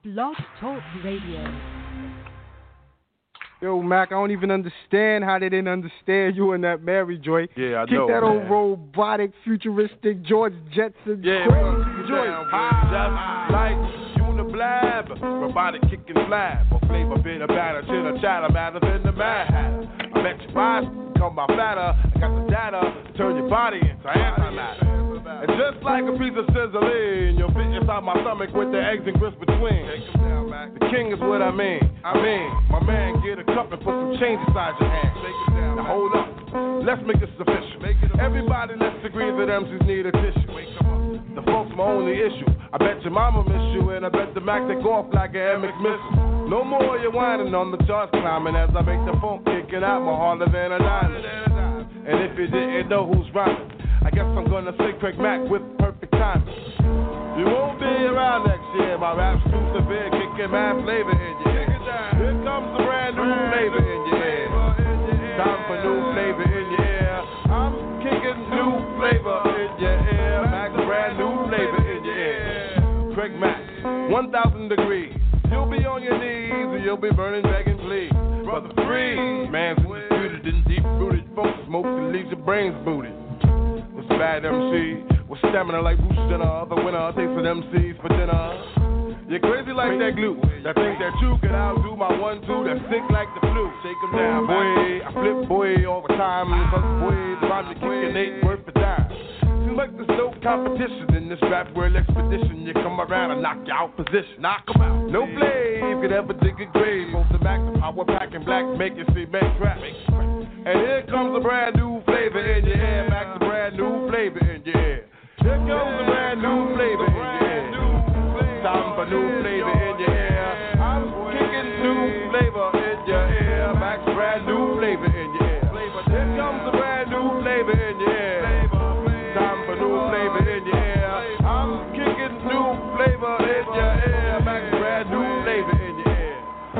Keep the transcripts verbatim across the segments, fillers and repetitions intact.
Blog Talk Radio. Yo, Mac, I don't even understand how they didn't understand you in that Mary joint. Yeah, I Kick know, that man. old robotic, futuristic George Jetson Yeah, crazy joint. Just like Uniblab, robotic kicking flab, or flavor bit of batter, chitter chatter, matter than the Mad Hatter. I bet your eyes become my fatter. I got the data to turn your body into antimatter. And just like a piece of sizzling, you'll fit inside my stomach with the eggs and grits between. The king is what I mean. I mean, my man, get a cup and put some change inside your hand. Now hold up, let's make this official. Everybody, let's agree that M Cs need a tissue. The folks my only issue. I bet your mama miss you, and I bet the Mac take off like an M X missile. No more you whining on the charts climbing as I make the phone kicking out more harder than a diamond. And if you didn't know who's rhyming, I guess I'm gonna say Craig Mack with perfect timing. You won't be around next year. My rap's too severe, kicking mad flavor in your ear. Here comes the brand new flavor in your ear. Time for new flavor in your ear. I'm kicking new flavor in your ear. Mac, brand new flavor in your ear. Craig Mack, one thousand degrees. You'll be on your knees and you'll be burning, begging, please. Brother free, man's disputed and deep-rooted. Folks smoke and leaves your brains booted. It's bad M C with stamina like Bruce Jenner. The winner takes an M Cs for dinner. You're crazy like that glue. That think that you can outdo my one two. That's sick like the flu. Shake 'em down, boy. I flip boy all the time. Cause boy, the rhymes you kicking ain't worth a dime. Seems like there's no competition in this rap world expedition. You come around and knock you out position. Knock 'em out. No blade could ever dig a grave. Both the Mac, the power pack and black make it see make rap. And here comes a brand new flavor in your ear. Mac, the brand new flavor in your ear. Here comes a brand new flavor in your ear. Time for new flavor in your ear. I'm kicking new flavor in your ear. Max, brand new flavor in your ear. Here comes a brand new flavor in your ear. Time for new flavor in your ear. I'm kicking new flavor in your ear. Max, brand new flavor in your ear.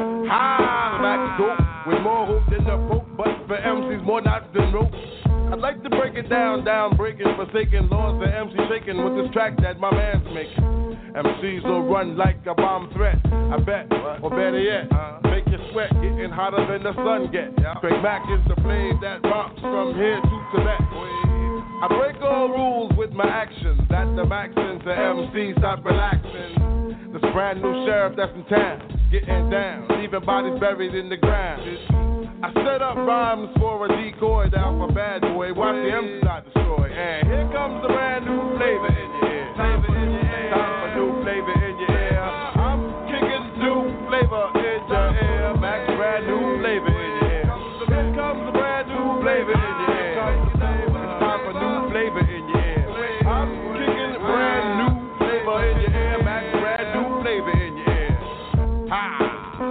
Hi, Max, dope with more hope than the Pope, but for M Cs more knots than rope. I'd like to break it down, down, breaking, forsaken laws, the M C shaking with this track that my man's making. M Cs will run like a bomb threat, I bet, or better yet, make you sweat, getting hotter than the sun get. Craig Mack is the blade that romps from here to Tibet. I break all rules with my actions, that the Maxins, the M Cs stop relaxing. This brand new sheriff that's in town, getting down, leaving bodies buried in the ground. I set up rhymes for a decoy down for bad boy. Watch the M Cs not destroy. And here comes the brand new flavor in your ear. Flavor in your ear. Time for new flavor in your ear. I'm kicking new flavor in your ear. Max, brand new flavor in your ear. Here comes the brand new flavor in your ear. It's time for new flavor in your ear. I'm kicking brand new flavor in your ear. Max, brand new flavor in your ear. Ha!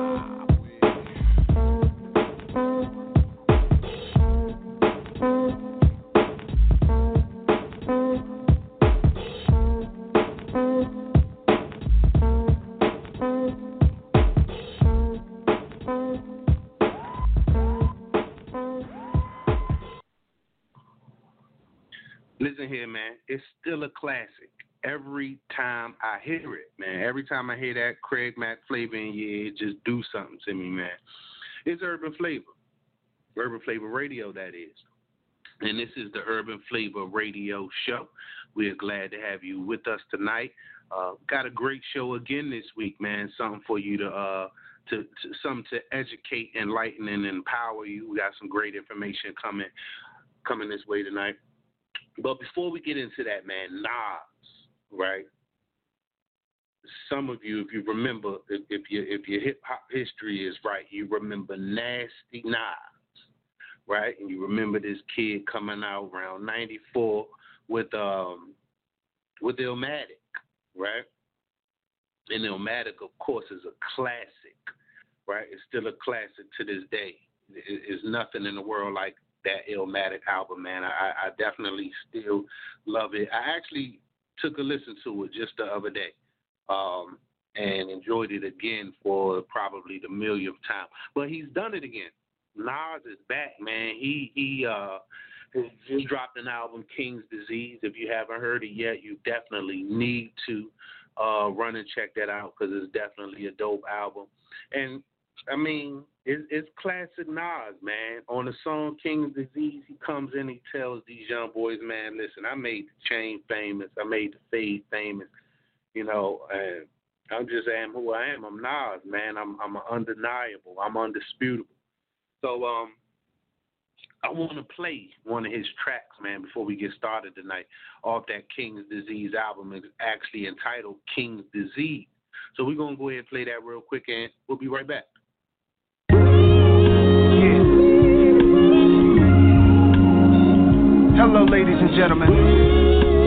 Listen here, man. It's still a classic. Every time I hear it, man. Every time I hear that Craig Mack flavor in your ear, it just do something to me, man. It's Urban Flavor. Urban Flavor Radio, that is. And this is the Urban Flavor Radio Show. We are glad to have you with us tonight. Uh, got a great show again this week, man. Something for you to, uh, to, to something to educate, enlighten, and empower you. We got some great information coming, coming this way tonight. But before we get into that, man, Nas, right? Some of you, if you remember, if, if your if your hip hop history is right, you remember Nasty Nas, right? And you remember this kid coming out around ninety-four with um with Illmatic, right? And Illmatic, of course, is a classic, right? It's still a classic to this day. There's nothing in the world like that Illmatic album, man. I, I definitely still love it. I actually took a listen to it just the other day um, and enjoyed it again for probably the millionth time. But he's done it again. Nas is back, man. He he uh, just dropped an album, King's Disease. If you haven't heard it yet, you definitely need to. Uh, run and check that out because it's definitely a dope album. And I mean, it, it's classic Nas, man. On the song King's Disease, he comes in and he tells these young boys, man, listen, I made the chain famous, I made the fade famous, you know, and I'm just am who I am. I'm Nas, man. I'm I'm undeniable. I'm undisputable. So um, I want to play one of his tracks, man, before we get started tonight. Off that King's Disease album is actually entitled King's Disease. So we're gonna go ahead and play that real quick, and we'll be right back. Yeah. Hello, ladies and gentlemen.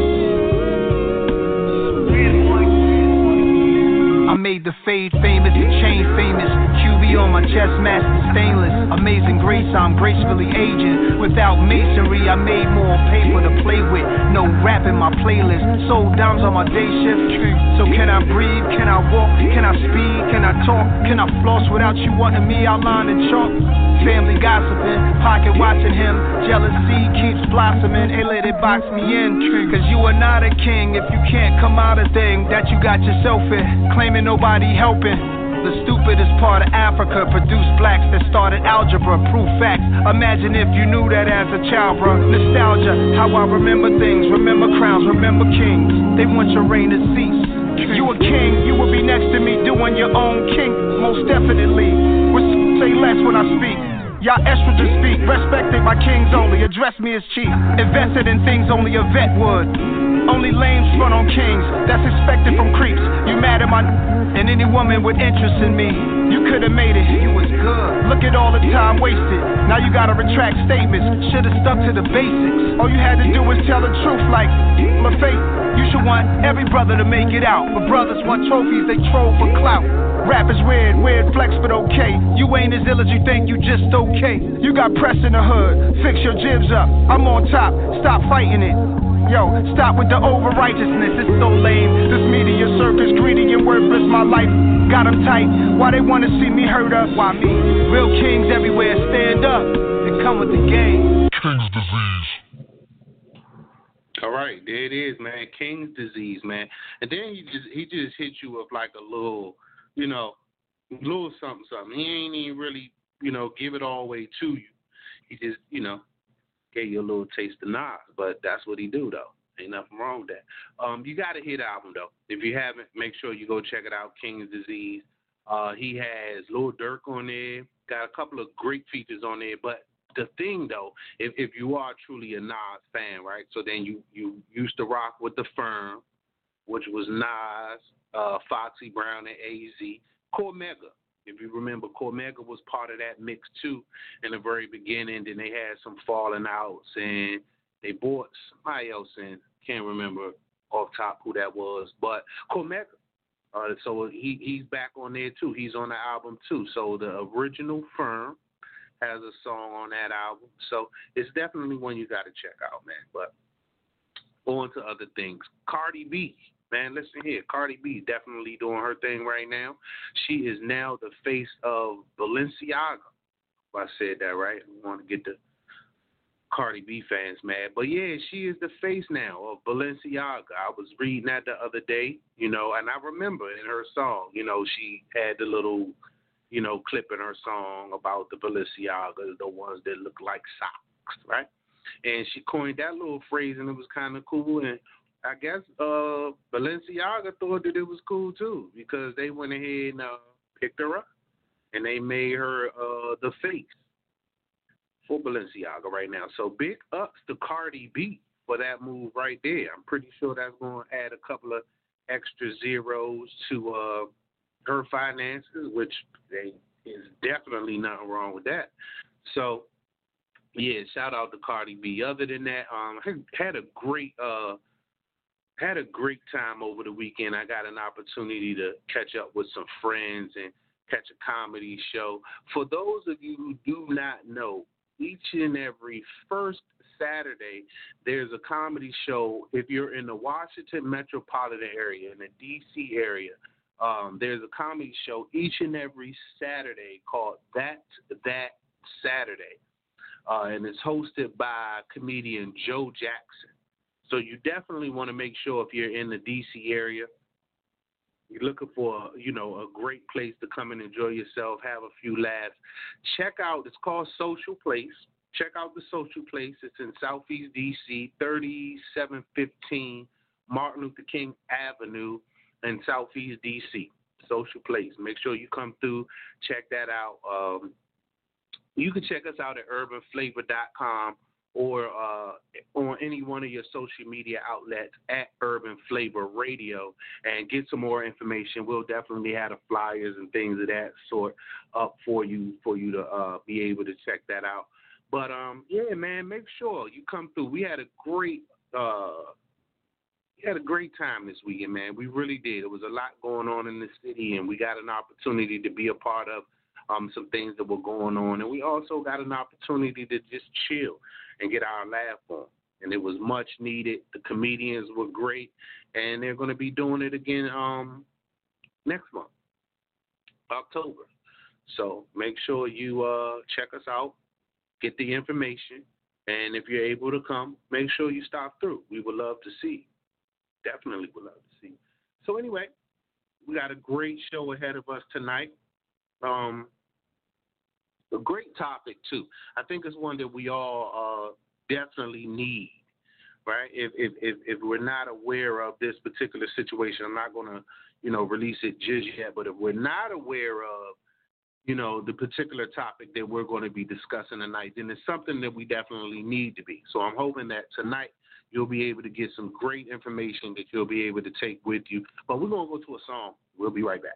I made the fade famous, the chain famous. Q B on my chest, master stainless. Amazing grace, I'm gracefully aging. Without masonry, I made more paper to play with. No rap in my playlist. Sold dimes on my day shift. So can I breathe? Can I walk? Can I speed? Can I talk? Can I floss without you wanting me outlined in chalk? Family gossiping, pocket watching him. Jealousy keeps blossoming. Hey, let it box me in. Cause you are not a king if you can't come out a thing that you got yourself in. Claiming nobody helping. The stupidest part of Africa produced blacks that started algebra, proof facts. Imagine if you knew that as a child, bro. Nostalgia, how I remember things, remember crowns, remember kings. They want your reign to cease. You a king, you will be next to me doing your own king, most definitely. With say less when I speak. Y'all estrogen speak, respected by kings only, address me as chief. Invested in things only a vet would. Only lames front on kings, that's expected from creeps. You mad at my and any woman with interest in me. You could've made it, you was good. Look at all the time wasted. Now you gotta retract statements, should've stuck to the basics. All you had to do was tell the truth like LaFate. You should want every brother to make it out. But brothers want trophies, they troll for clout. Rap is weird, weird flex, but okay. You ain't as ill as you think, you just okay. You got press in the hood, fix your jibs up. I'm on top, stop fighting it. Yo, stop with the over-righteousness, it's so lame. This media circus, greedy and worthless, my life got them tight. Why they wanna see me hurt up? Why me? Real kings everywhere, stand up and come with the game. King's Disease. All right, there it is, man. King's Disease, man. And then he just he just hit you with like a little, you know, little something, something. He ain't even really, you know, give it all away to you. He just, you know, gave you a little taste of Nas, but that's what he do, though. Ain't nothing wrong with that. Um, you got to hit the album, though. If you haven't, make sure you go check it out, King's Disease. Uh, he has Lil Durk on there. Got a couple of great features on there, but the thing, though, if, if you are truly a Nas fan, right, so then you, you used to rock with The Firm, which was Nas, uh, Foxy Brown, and A Z. Cormega. If you remember, Cormega was part of that mix, too, in the very beginning. Then they had some falling outs, and they bought somebody else in. Can't remember off top who that was, but Cormega. Uh, so he, he's back on there, too. He's on the album, too. So the original Firm has a song on that album. So it's definitely one you got to check out, man. But on to other things. Cardi B. Man, listen here. Cardi B is definitely doing her thing right now. She is now the face of Balenciaga. If I said that right, I want to get the Cardi B fans mad. But, yeah, she is the face now of Balenciaga. I was reading that the other day, you know, and I remember in her song, you know, she had the little, you know, clip in her song about the Balenciagas, the ones that look like socks, right? And she coined that little phrase, and it was kind of cool. And I guess uh, Balenciaga thought that it was cool, too, because they went ahead and uh, picked her up, and they made her uh, the face for Balenciaga right now. So big ups to Cardi B for that move right there. I'm pretty sure that's going to add a couple of extra zeros to uh, her finances, which they, is definitely nothing wrong with that. So, yeah, shout out to Cardi B. Other than that, um, I had a great uh, had a great time over the weekend. I got an opportunity to catch up with some friends and catch a comedy show. For those of you who do not know, each and every first Saturday, there's a comedy show. If you're in the Washington metropolitan area, in the D C area, um, there's a comedy show each and every Saturday called That's That Saturday. Uh, and it's hosted by comedian Joe Jackson. So you definitely want to make sure if you're in the D C area you're looking for, you know, a great place to come and enjoy yourself, have a few laughs, check out, it's called Social Place. Check out the Social Place. It's in Southeast D C, thirty-seven fifteen Martin Luther King Avenue in Southeast D C. Social Place. Make sure you come through, check that out. Um, you can check us out at urban flavor dot com or uh, on any one of your social media outlets at Urban Flavor Radio and get some more information. We'll definitely have the flyers and things of that sort up for you for you to uh, be able to check that out. But, um, yeah, man, make sure you come through. We had a great uh, we had a great time this weekend, man. We really did. There was a lot going on in the city, and we got an opportunity to be a part of um, some things that were going on. And we also got an opportunity to just chill and get our laugh on. And it was much needed. The comedians were great, and they're going to be doing it again um, next month, October. So make sure you uh, check us out, get the information, and if you're able to come, make sure you stop through. We would love to see you. Definitely would love to see you. So anyway, we got a great show ahead of us tonight. Um, a great topic, too. I think it's one that we all uh, definitely need, right? If, if if if we're not aware of this particular situation, I'm not going to, you know, release it just yet, but if we're not aware of, you know, the particular topic that we're going to be discussing tonight, then it's something that we definitely need to be. So I'm hoping that tonight you'll be able to get some great information that you'll be able to take with you. But we're going to go to a song. We'll be right back.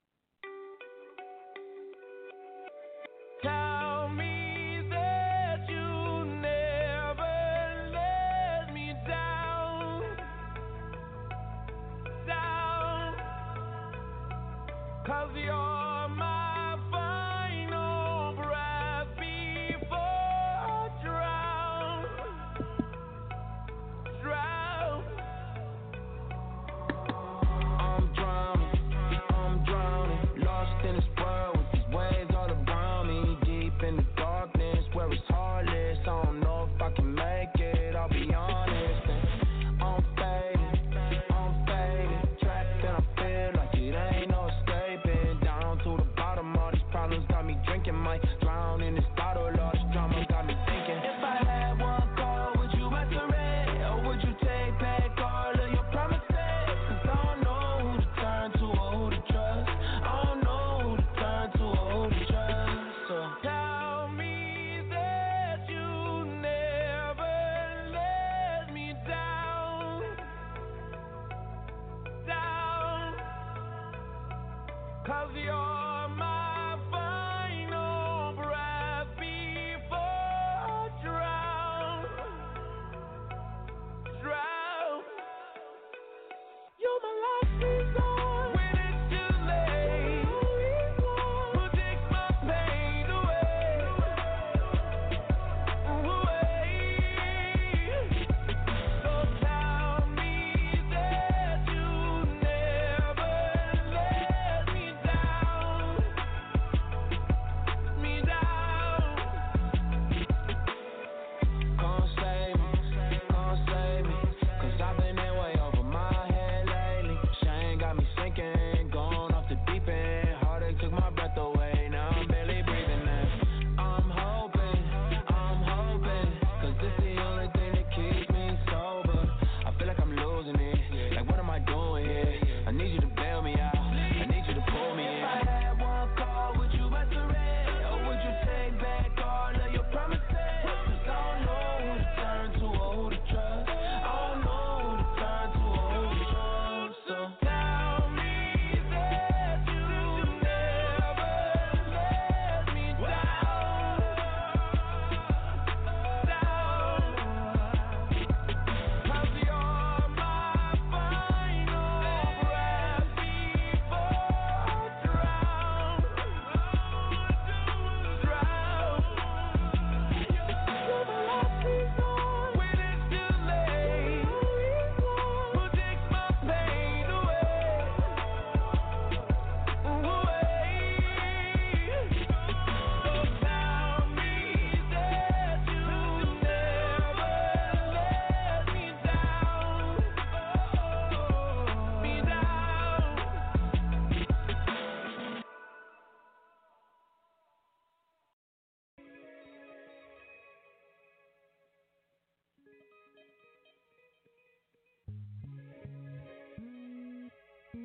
Tell me that you never let me down, down, 'cause you're my final breath before I drown, drown. I'm drowning, I'm drowning, lost in this world with these waves all around me, deep in the darkness where it's heartless. I don't know if I can make it, I'll be honest. And I'm faded, I'm faded, trapped and I feel like it ain't no escaping. Down to the bottom, all these problems got me drinking, might drown in this bottle. All this drama got me thinking, if I had one call, would you answer it? Or would you take back all of your promises? 'Cause I don't know who to turn to or who to trust. I don't know who to turn to or who to trust. So tell me that you never let me down, down, 'cause you're my final breath before I drown, drown. You're my last resort when it's too late. Who takes my pain away, away? So tell me that you never let me down,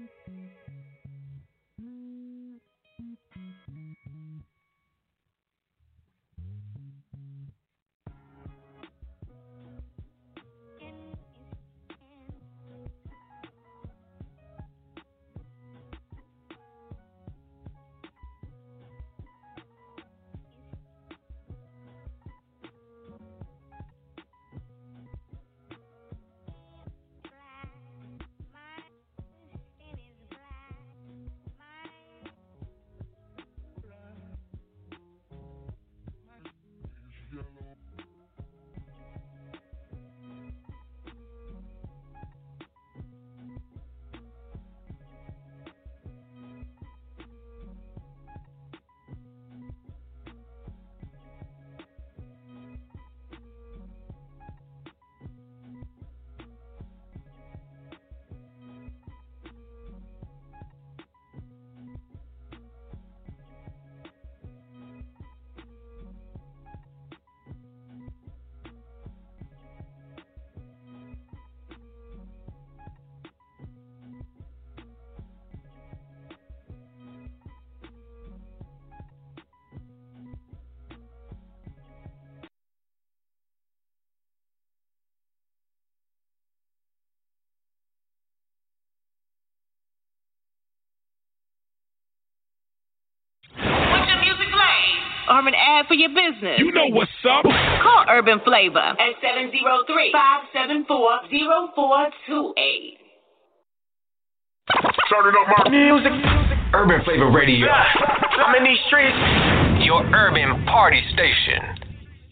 Or an ad for your business. You know what's up. Call Urban Flavor at seven zero three, five seven four, zero four two eight. Turning up my music. Urban Flavor Radio. I'm in these streets. Your urban party station.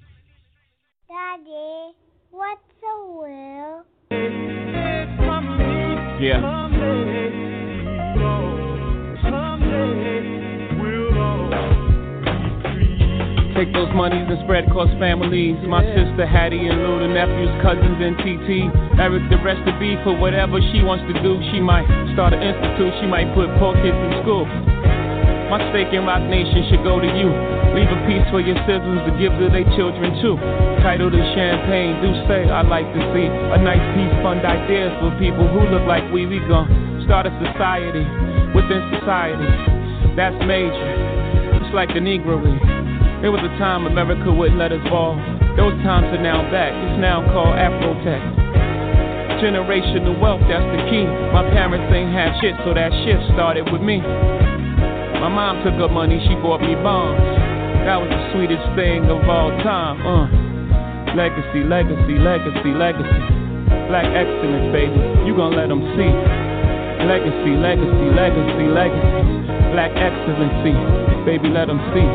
Daddy, what's a will? Yeah. Take those monies and spread across families. My sister Hattie and Lou, the nephews, cousins, and T T. Eric, the rest of B for whatever she wants to do. She might start an institute, she might put poor kids in school. My stake in Rock Nation should go to you. Leave a piece for your siblings to give to their children too. Title to Champagne, do say I'd like to see a nice piece, fund ideas for people who look like we. We gon' start a society within society. That's major. It's like the Negro League. There was a time America wouldn't let us fall. Those times are now back. It's now called Afrotech. Generational wealth, that's the key. My parents ain't had shit, so that shit started with me. My mom took up money, she bought me bonds. That was the sweetest thing of all time. Uh. Legacy, legacy, legacy, legacy. Black excellence, baby. You gon' let them see. Legacy, legacy, legacy, legacy. Black excellency. Baby, let them see.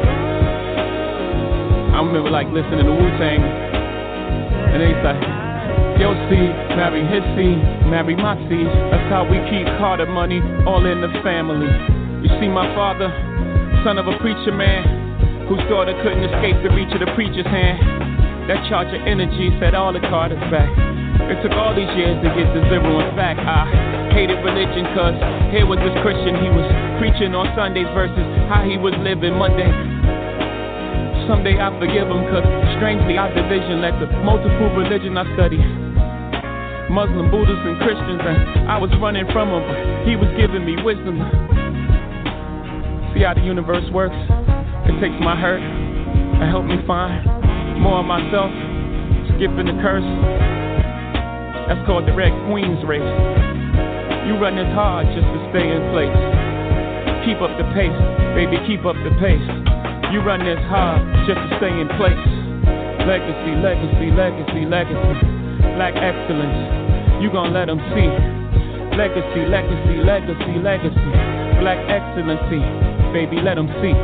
I remember like listening to Wu-Tang, and they say, yo C, marry his C, marry my C. That's how we keep Carter money all in the family. You see my father, son of a preacher man, whose daughter couldn't escape the reach of the preacher's hand. That charge of energy set all the Carters back. It took all these years to get to zero. In fact, I hated religion, cause here was this Christian, he was preaching on Sundays versus how he was living Monday. Someday I forgive him, cause strangely our division led to multiple religion I study. Muslim, Buddhists, and Christians, and I was running from him, but he was giving me wisdom. See how the universe works? It takes my hurt and help me find more of myself, skipping the curse. That's called the Red Queen's race. You run this hard just to stay in place. Keep up the pace, baby, keep up the pace. You run this hard just to stay in place. Legacy, legacy, legacy, legacy. Black excellence, you gon' let them see. Legacy, legacy, legacy, legacy. Black excellency, baby, let them see.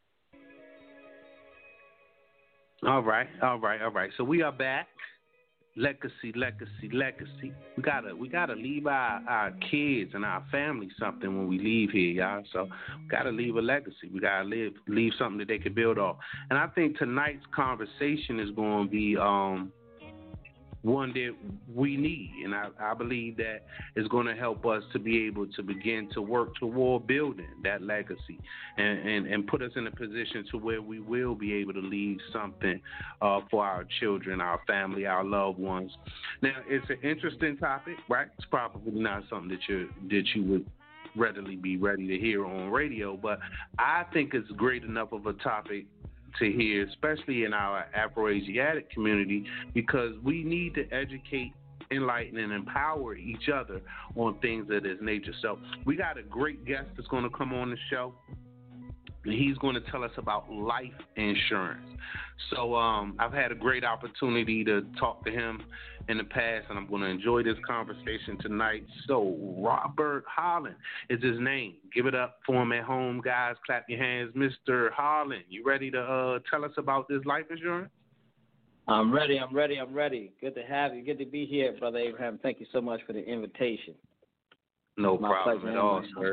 All right, all right, all right. So we are back. Legacy, legacy, legacy. We gotta, we gotta leave our, our kids and our family something when we leave here, y'all. So we gotta leave a legacy. We gotta live, leave something that they can build off. And I think tonight's conversation is going to be um, one that we need, and I, I believe that is going to help us to be able to begin to work toward building that legacy and, and, and put us in a position to where we will be able to leave something uh, for our children, our family, our loved ones. Now, it's an interesting topic, right? It's probably not something that you that you would readily be ready to hear on radio, but I think it's great enough of a topic to hear, especially in our Afro-Asiatic community, because we need to educate, enlighten, and empower each other on things of this nature. So we got a great guest that's going to come on the show, and he's going to tell us about life insurance. So um, I've had a great opportunity to talk to him in the past, and I'm going to enjoy this conversation tonight. So Robert Holland is his name. Give it up for him at home, guys. Clap your hands. Mister Holland, you ready to uh, tell us about this life insurance? I'm ready. I'm ready. I'm ready. Good to have you. Good to be here, Brother Abraham. Thank you so much for the invitation. No problem at all, sir.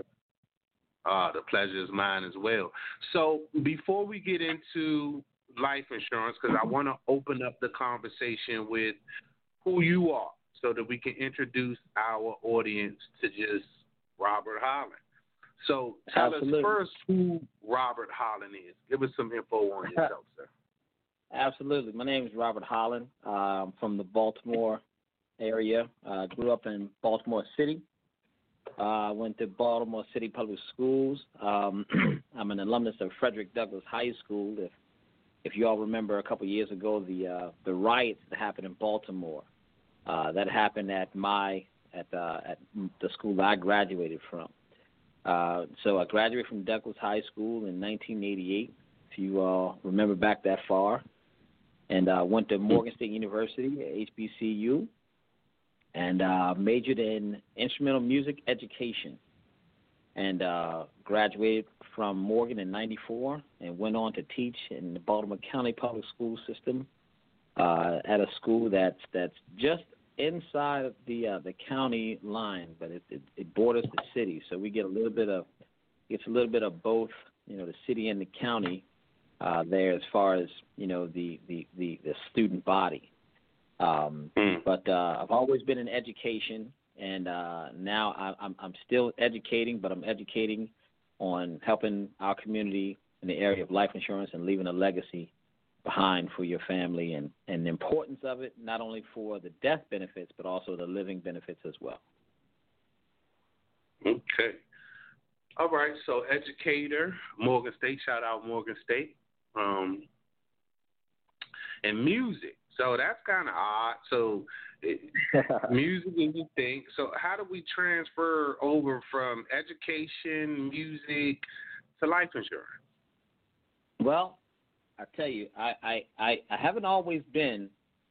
Uh, the pleasure is mine as well. So before we get into life insurance, because I want to open up the conversation with who you are so that we can introduce our audience to just Robert Holland. So tell Absolutely. us first who Robert Holland is. Give us some info on yourself, sir. Absolutely. My name is Robert Holland. Uh, I'm from the Baltimore area. I uh, grew up in Baltimore City. I uh, went to Baltimore City Public Schools. Um, I'm an alumnus of Frederick Douglass High School. If if you all remember, a couple of years ago, the uh, the riots that happened in Baltimore, uh, that happened at my at uh, at the school that I graduated from. Uh, so I graduated from Douglass High School in nineteen eighty-eight. If you all remember back that far, and uh, went to Morgan State University, H B C U. And uh, majored in instrumental music education, and uh, graduated from Morgan in ninety-four, and went on to teach in the Baltimore County Public School System uh, at a school that's that's just inside of the uh, the county line, but it, it, it borders the city, so we get a little bit of gets a little bit of both, you know, the city and the county uh, there as far as you know the the, the, the student body. Um, mm. But uh, I've always been in education, and uh, now I, I'm, I'm still educating, but I'm educating on helping our community in the area of life insurance and leaving a legacy behind for your family, and, and the importance of it, not only for the death benefits, but also the living benefits as well. Okay. All right, so educator, Morgan State, shout out Morgan State, um, and music. So that's kind of odd. So it, music is a thing. So how do we transfer over from education, music, to life insurance? Well, I tell you, I, I, I, I haven't always been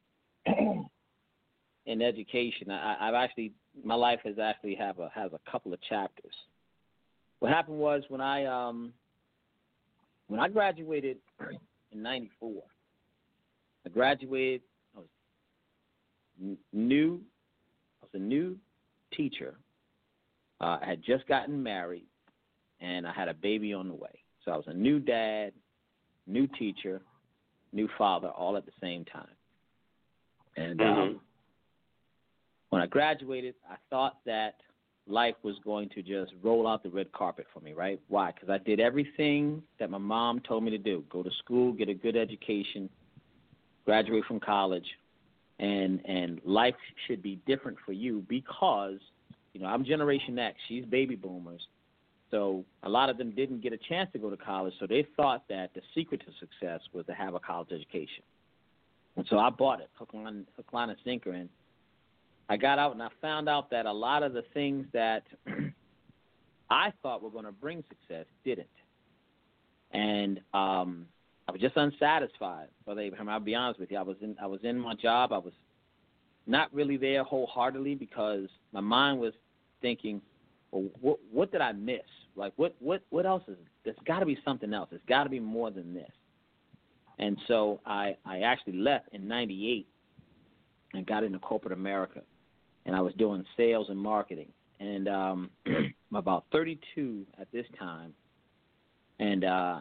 in education. I, I've actually, my life has actually have a has a couple of chapters. What happened was when I um when I graduated in ninety-four. I graduated. I was new. I was a new teacher. Uh, I had just gotten married, and I had a baby on the way. So I was a new dad, new teacher, new father, all at the same time. And mm-hmm. um, when I graduated, I thought that life was going to just roll out the red carpet for me, right? Why? Because I did everything that my mom told me to do: go to school, get a good education, graduate from college, and and life should be different for you because, you know, I'm Generation X. She's baby boomers. So a lot of them didn't get a chance to go to college, so they thought that the secret to success was to have a college education. And so I bought it, hook, line, hook, line, and sinker, and I got out and I found out that a lot of the things that I thought were going to bring success didn't. And um, I was just unsatisfied, Brother Abraham. I'll be honest with you. I was in I was in my job. I was not really there wholeheartedly because my mind was thinking, well, what, what did I miss? Like, what, what, what else is – there's got to be something else. There's got to be more than this. And so I, I actually left in ninety-eight and got into corporate America, and I was doing sales and marketing. And um, I'm about thirty-two at this time, and uh,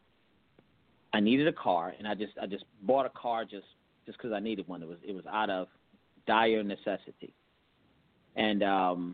I needed a car, and I just I just bought a car just just because I needed one. It was it was out of dire necessity, and um,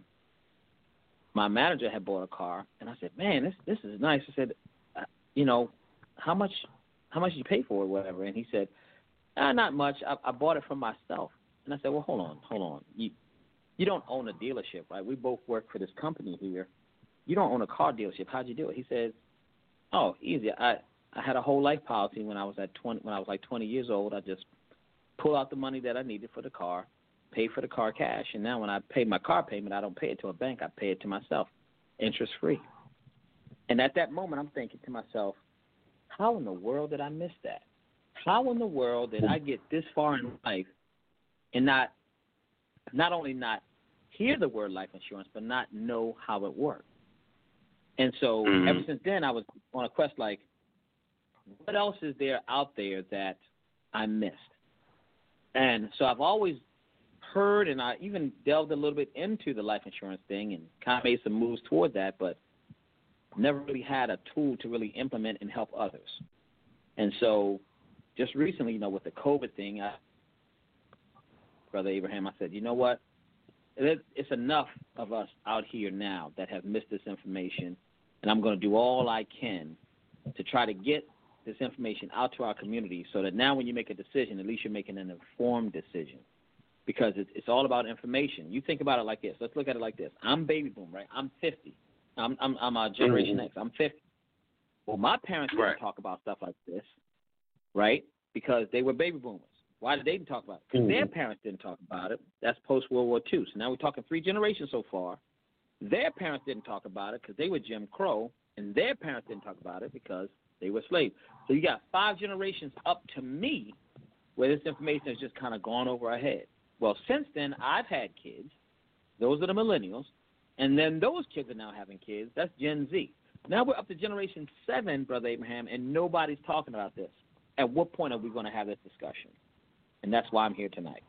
my manager had bought a car, and I said, "Man, this this is nice." I said, uh, "You know, how much how much did you pay for it, or whatever?" And he said, ah, "Not much. I, I bought it for myself." And I said, "Well, hold on, hold on. You you don't own a dealership, right? We both work for this company here. You don't own a car dealership. How'd you do it?" He says, "Oh, easy. I I had a whole life policy when I was at twenty when I was like twenty years old. I just pull out the money that I needed for the car, pay for the car cash, and now when I pay my car payment, I don't pay it to a bank. I pay it to myself, interest free." And at that moment, I'm thinking to myself, how in the world did I miss that? How in the world did I get this far in life and not not only not hear the word life insurance, but not know how it worked? And so mm-hmm. ever since then, I was on a quest like, what else is there out there that I missed? And so I've always heard, and I even delved a little bit into the life insurance thing and kind of made some moves toward that, but never really had a tool to really implement and help others. And so just recently, you know, with the COVID thing, I, Brother Abraham, I said, you know what? It, it's enough of us out here now that have missed this information, and I'm going to do all I can to try to get this information out to our community so that now when you make a decision, at least you're making an informed decision, because it's, it's all about information. You think about it like this. Let's look at it like this. I'm baby boom, right? I'm fifty. I'm I'm, I'm a Generation mm-hmm. X. I'm fifty. Well, my parents didn't right. talk about stuff like this, right? Because they were baby boomers. Why did they didn't talk about it? Because mm-hmm. their parents didn't talk about it. That's post-World War Two. So now we're talking three generations so far. Their parents didn't talk about it because they were Jim Crow, and their parents didn't talk about it because they were slaves. So you got five generations up to me where this information has just kind of gone over our head. Well, since then, I've had kids. Those are the millennials. And then those kids are now having kids. That's Gen Z. Now we're up to Generation seven, Brother Abraham, and nobody's talking about this. At what point are we going to have this discussion? And that's why I'm here tonight.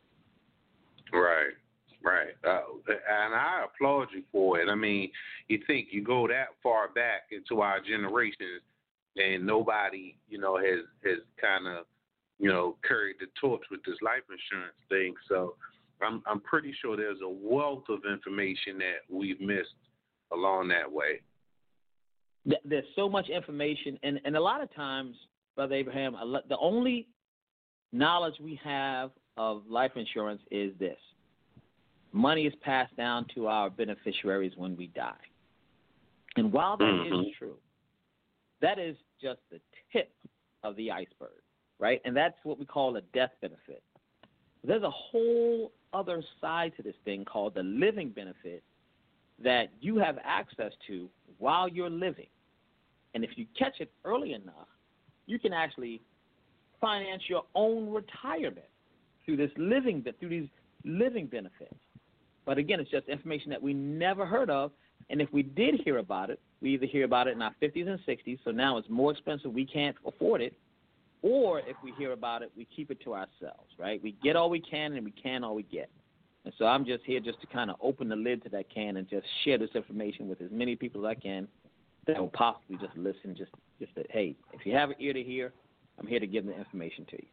Right, right. Uh, and I applaud you for it. I mean, you think you go that far back into our generations and nobody, you know, has, has kind of, you know, carried the torch with this life insurance thing. So I'm I'm pretty sure there's a wealth of information that we've missed along that way. There's so much information, and, and a lot of times, Brother Abraham, the only knowledge we have of life insurance is this. Money is passed down to our beneficiaries when we die. And while that mm-hmm. is true, that is just the tip of the iceberg, right? And that's what we call a death benefit. There's a whole other side to this thing called the living benefit that you have access to while you're living. And if you catch it early enough, you can actually finance your own retirement through this living through these living benefits. But again, it's just information that we never heard of, and if we did hear about it, we either hear about it in our fifties and sixties, so now it's more expensive, we can't afford it, or if we hear about it, we keep it to ourselves, right? We get all we can, and we can all we get. And so I'm just here just to kind of open the lid to that can and just share this information with as many people as I can that will possibly just listen, just, just that, hey, if you have an ear to hear, I'm here to give the information to you.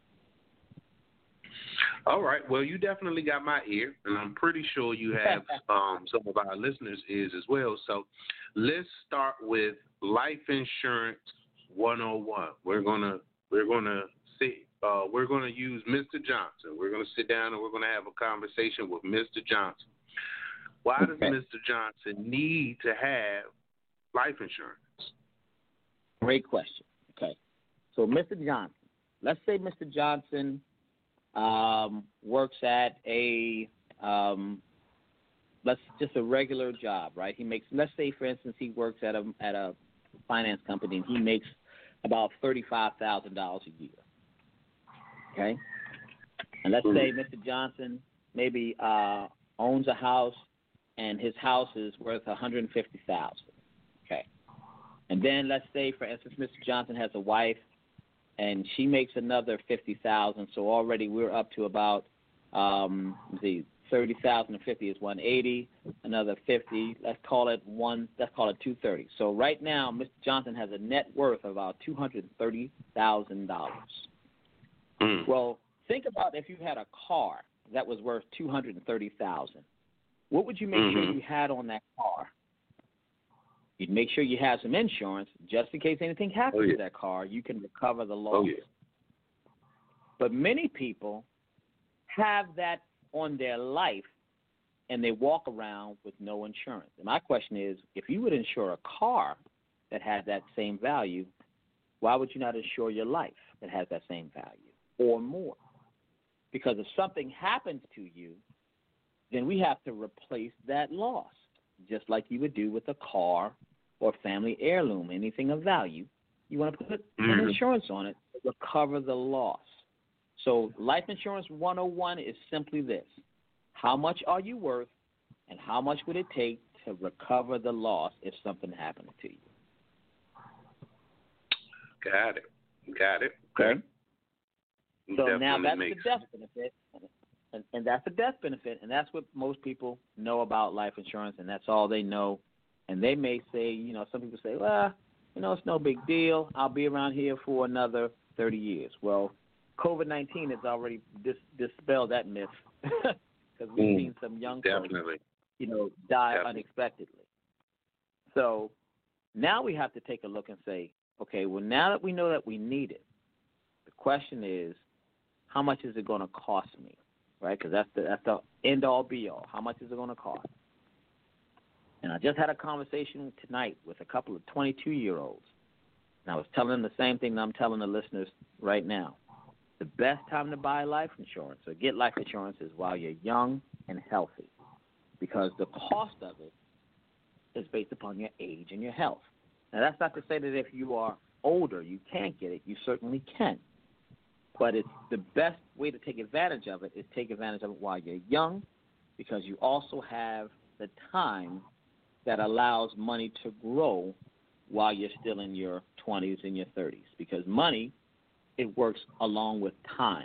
All right. Well, you definitely got my ear, and I'm pretty sure you have um, some of our listeners' ears as well. So let's start with Life Insurance one oh one. We're gonna we're gonna sit. Uh, we're gonna use Mister Johnson. We're gonna sit down and we're gonna have a conversation with Mister Johnson. Why does okay. Mister Johnson need to have life insurance? Great question. Okay. So Mister Johnson, let's say Mister Johnson um, works at a, um, let's just a regular job, right? He makes, let's say, for instance, he works at a at a finance company and he makes about thirty-five thousand dollars a year. Okay? And let's mm-hmm. say Mister Johnson maybe uh, owns a house and his house is worth one hundred fifty thousand dollars. Okay? And then let's say, for instance, Mister Johnson has a wife and she makes another fifty thousand dollars, so already we're up to about Um, let's see, thirty thousand and fifty is one eighty. Another fifty. Let's call it one. Let's call it two thirty. So right now, Mister Johnson has a net worth of about two hundred thirty thousand dollars. Mm. Well, think about if you had a car that was worth two hundred thirty thousand dollars. What would you make mm-hmm. sure you had on that car? You'd make sure you have some insurance just in case anything happens oh, yeah. to that car. You can recover the loss. Oh, yeah. But many people have that on their life, and they walk around with no insurance. And my question is, if you would insure a car that had that same value, why would you not insure your life that has that same value or more? Because if something happens to you, then we have to replace that loss, just like you would do with a car or family heirloom, anything of value. You want to put mm-hmm. an insurance on it to recover the loss. So life insurance one oh one is simply this. How much are you worth, and how much would it take to recover the loss if something happened to you? Got it. Got it. Okay. So Definitely now that's makes the death benefit, and, and that's the death benefit, and that's what most people know about life insurance, and that's all they know. And they may say, you know, some people say, well, you know, it's no big deal. I'll be around here for another thirty years. Well, COVID nineteen has already dis- dispelled that myth because we've mm, seen some young definitely. folks, you know, die definitely. unexpectedly. So now we have to take a look and say, okay, well, now that we know that we need it, the question is, how much is it going to cost me, right? Because that's the, that's the end-all, be-all. How much is it going to cost? And I just had a conversation tonight with a couple of twenty-two-year-olds, and I was telling them the same thing that I'm telling the listeners right now. The best time to buy life insurance or get life insurance is while you're young and healthy, because the cost of it is based upon your age and your health. Now, that's not to say that if you are older, you can't get it. You certainly can. But it's the best way to take advantage of it is take advantage of it while you're young, because you also have the time that allows money to grow while you're still in your twenties and your thirties. Because money, it works along with time.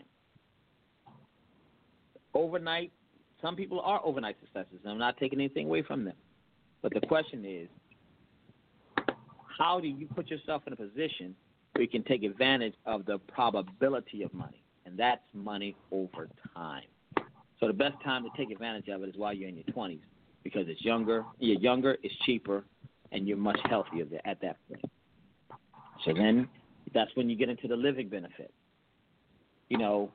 Overnight, some people are overnight successes, and I'm not taking anything away from them. But the question is, how do you put yourself in a position where you can take advantage of the probability of money? And that's money over time. So the best time to take advantage of it is while you're in your twenties, because it's younger, you're younger, it's cheaper, and you're much healthier at that point. So then that's when you get into the living benefit. You know,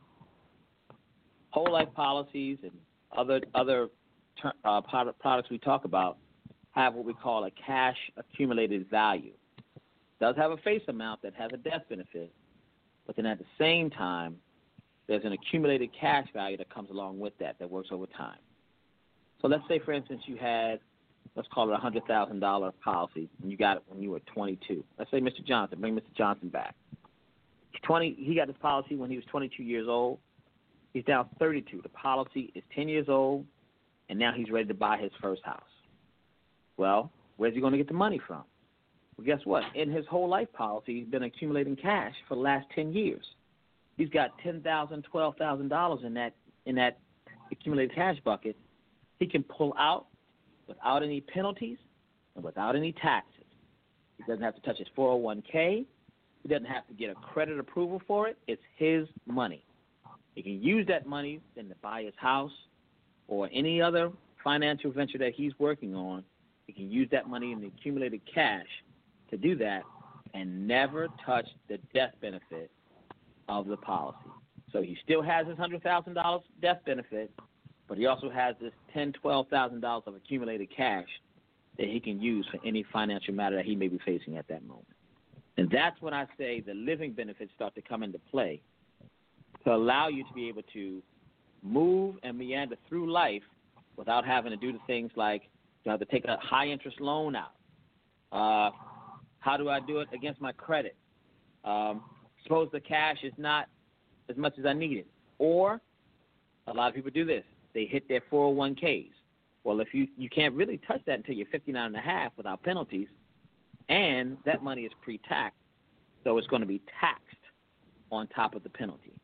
whole life policies and other other uh, products we talk about have what we call a cash accumulated value. It does have a face amount that has a death benefit, but then at the same time, there's an accumulated cash value that comes along with that that works over time. So let's say, for instance, you had, let's call it a one hundred thousand dollars policy, and you got it when you were twenty-two. Let's say Mister Johnson, bring Mister Johnson back. twenty, he got this policy when he was twenty-two years old. He's now thirty-two. The policy is ten years old, and now he's ready to buy his first house. Well, where's he going to get the money from? Well, guess what? In his whole life policy, he's been accumulating cash for the last ten years. He's got ten thousand dollars, twelve thousand dollars in that in that accumulated cash bucket. He can pull out without any penalties and without any taxes. He doesn't have to touch his four oh one k. He doesn't have to get a credit approval for it. It's his money. He can use that money then to buy his house or any other financial venture that he's working on. He can use that money in the accumulated cash to do that and never touch the death benefit of the policy. So he still has his one hundred thousand dollars death benefit, but he also has this ten thousand dollars, twelve thousand dollars of accumulated cash that he can use for any financial matter that he may be facing at that moment. And that's when I say the living benefits start to come into play to allow you to be able to move and meander through life without having to do the things like you have to take a high-interest loan out. Uh, how do I do it against my credit? Um, suppose the cash is not as much as I need it. Or a lot of people do this. They hit their four oh one k's. Well, if you, you can't really touch that until you're fifty-nine and a half without penalties, and that money is pre-taxed, so it's going to be taxed on top of the penalty.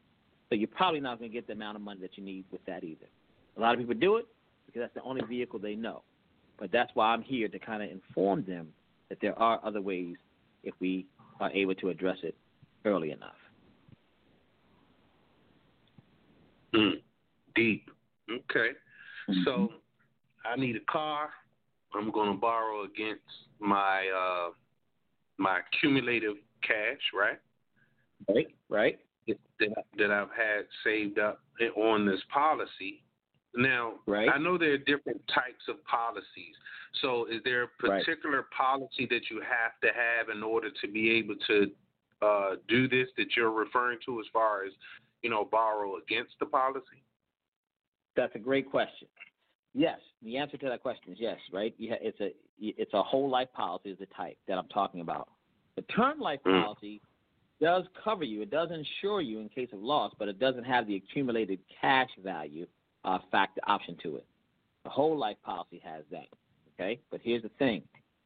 So you're probably not going to get the amount of money that you need with that either. A lot of people do it because that's the only vehicle they know. But that's why I'm here to kind of inform them that there are other ways if we are able to address it early enough. Mm, deep. Okay. Mm-hmm. So I need a car. I'm going to borrow against my uh, my cumulative cash, right? Right, right. That, that I've had saved up on this policy. Now, right. I know there are different types of policies. So is there a particular right. policy that you have to have in order to be able to uh, do this that you're referring to as far as, you know, borrow against the policy? That's a great question. Yes, the answer to that question is yes, right? You ha- it's a it's a whole life policy is the type that I'm talking about. The term life mm. policy does cover you. It does insure you in case of loss, but it doesn't have the accumulated cash value uh, factor option to it. The whole life policy has that, okay? But here's the thing.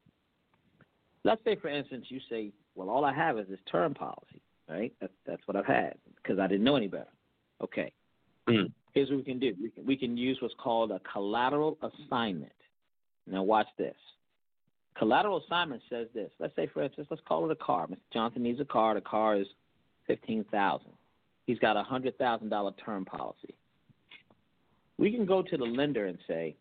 Let's say, for instance, you say, well, all I have is this term policy, right? That's, that's what I've had because I didn't know any better. Okay. Mm. Here's what we can do. We can, we can use what's called a collateral assignment. Now, watch this. Collateral assignment says this. Let's say, for instance, let's call it a car. Mister Johnson needs a car. The car is fifteen thousand dollars. He's got a one hundred thousand dollars term policy. We can go to the lender and say,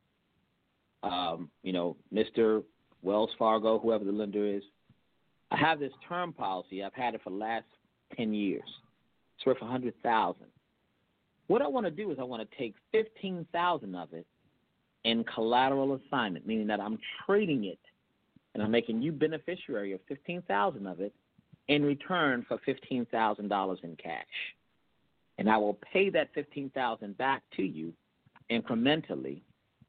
um, you know, Mister Wells Fargo, whoever the lender is, I have this term policy. I've had it for the last ten years. It's worth one hundred thousand dollars. What I want to do is I want to take fifteen thousand dollars of it in collateral assignment, meaning that I'm trading it and I'm making you beneficiary of fifteen thousand dollars of it in return for fifteen thousand dollars in cash. And I will pay that fifteen thousand dollars back to you incrementally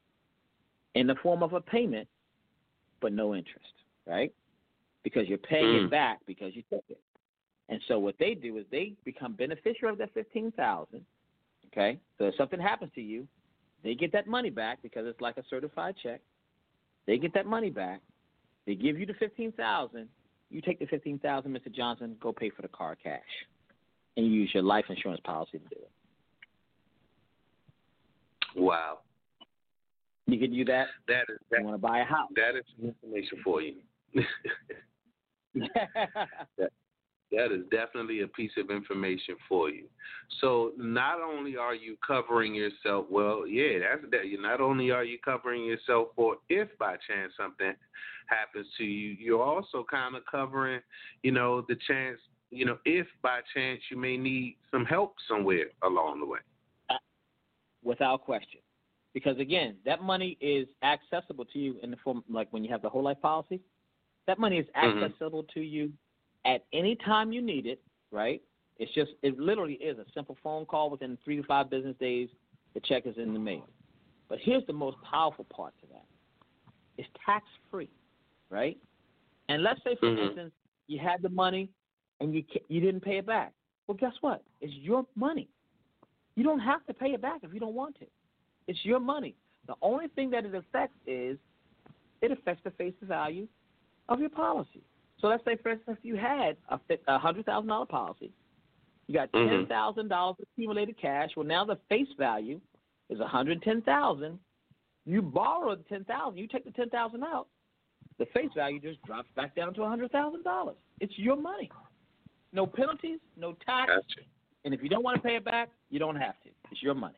in the form of a payment, but no interest, right? Because you're paying mm. it back because you took it. And so what they do is they become beneficiary of that fifteen thousand dollars. Okay, so if something happens to you, they get that money back because it's like a certified check. They get that money back. They give you the fifteen thousand dollars. You take the fifteen thousand dollars, Mister Johnson, go pay for the car cash. And you use your life insurance policy to do it. Wow. You can do that. That is that, you want to buy a house. That is some information for you. that, That is definitely a piece of information for you. So not only are you covering yourself, well, yeah, that's that. Not only are you covering yourself for if by chance something happens to you, you're also kind of covering, you know, the chance, you know, if by chance you may need some help somewhere along the way. Without question. Because, again, that money is accessible to you in the form, like when you have the whole life policy, that money is accessible mm-hmm. to you at any time you need it, right? It's just, it literally is a simple phone call within three to five business days. The check is in the mail. But here's the most powerful part to that. It's tax-free, right? And let's say, for mm-hmm. instance, you had the money and you you didn't pay it back. Well, guess what? It's your money. You don't have to pay it back if you don't want to. It's your money. The only thing that it affects is it affects the face value of your policy. So let's say, for instance, you had a one hundred thousand dollars policy. You got ten thousand dollars mm-hmm. accumulated cash. Well, now the face value is one hundred ten thousand dollars. You borrowed ten thousand dollars. You take the ten thousand dollars out. The face value just drops back down to one hundred thousand dollars. It's your money. No penalties, no tax. Gotcha. And if you don't want to pay it back, you don't have to. It's your money.